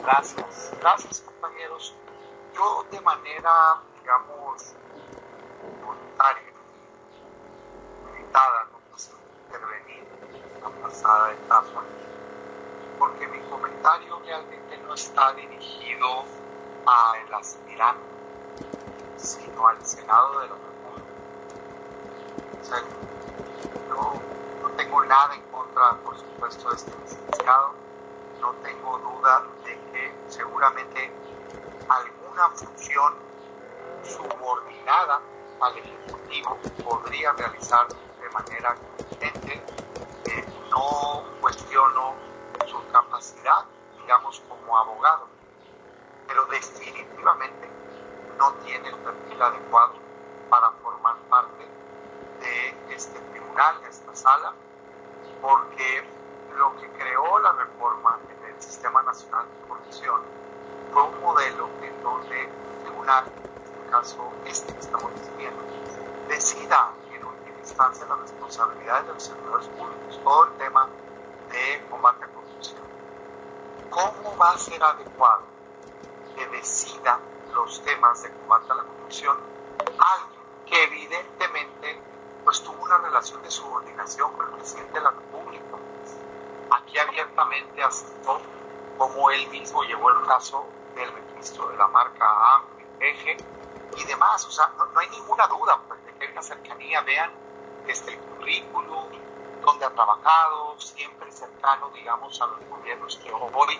Gracias compañeros. Yo de manera, digamos, voluntaria, limitada, no quise intervenir en la pasada etapa, porque mi comentario realmente no está dirigido al aspirante, sino al Senado de la República. O sea, no tengo nada en contra, por supuesto, de este licenciado. No tengo duda de que seguramente alguna función subordinada al Ejecutivo podría realizar de manera competente. No cuestiono su capacidad, digamos, como abogado, pero definitivamente no tiene el perfil adecuado para formar parte de este tribunal, de esta sala, porque lo que creó la reforma en el Sistema Nacional de Corrección fue un modelo en donde un tribunal, en este caso este que estamos discutiendo, decida en última instancia las responsabilidades de los servidores públicos, todo el tema de combate a corrupción. ¿Cómo va a ser adecuado que decida los temas de combate a la corrupción alguien que evidentemente pues tuvo una relación de subordinación con el presidente de la República? Aquí abiertamente aceptó cómo él mismo llevó el caso del registro de la marca AMPEG y demás. O sea, no hay ninguna duda pues, de que hay una cercanía. Vean el currículum, donde ha trabajado, siempre cercano, digamos, a los gobiernos que hoy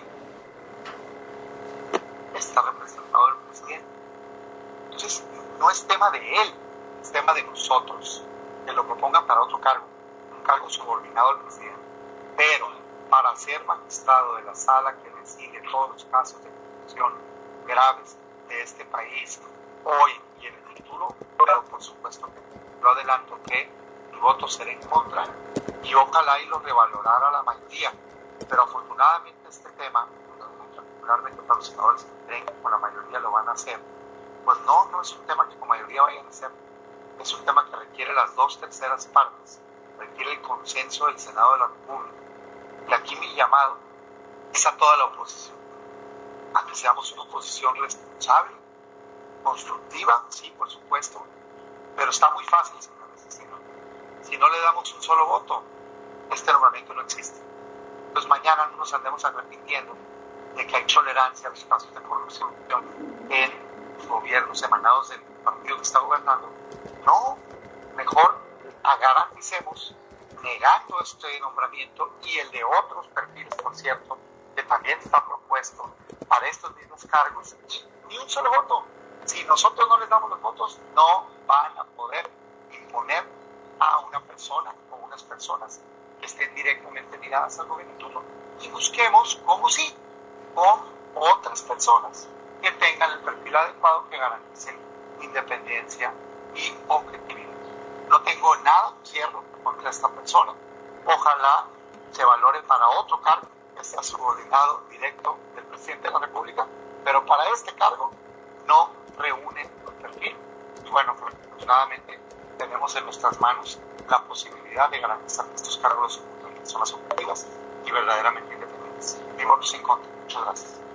está representado el presidente. Entonces, no es tema de él, es tema de nosotros, que lo propongan para otro cargo, un cargo subordinado al presidente. Pero para ser magistrado de la sala que decide todos los casos de corrupción graves de este país, hoy y en el futuro, pero por supuesto que lo adelanto que mi voto será en contra y ojalá y lo revalorara la mayoría. Pero afortunadamente este tema, particularmente para los senadores que creen que con la mayoría lo van a hacer, pues no es un tema que con mayoría vayan a hacer. Es un tema que requiere las 2/3 partes, requiere el consenso del Senado de la República. Y aquí mi llamado es a toda la oposición, a que seamos una oposición responsable, constructiva, sí, por supuesto, pero está muy fácil, señores. Si no le damos un solo voto, este nombramiento no existe. Entonces mañana no nos andemos arrepintiendo de que hay tolerancia a los casos de corrupción en los gobiernos emanados del partido que está gobernando. No, mejor garanticemos negando este nombramiento y el de otros perfiles, por cierto, que también está propuesto para estos mismos cargos, y ni un solo voto. Si nosotros no les damos los votos, no van a poder imponer a una persona o unas personas que estén directamente ligadas al gobierno turno. Y busquemos, como sí, con otras personas que tengan el perfil adecuado, que garanticen independencia y objetividad. No tengo nada, cierro, contra esta persona. Ojalá se valore para otro cargo que sea subordinado directo del presidente de la República, pero para este cargo no reúne el perfil. Y bueno, afortunadamente tenemos en nuestras manos la posibilidad de garantizar que estos cargos son las objetivas y verdaderamente independientes. Mi voto es en contra. Muchas gracias.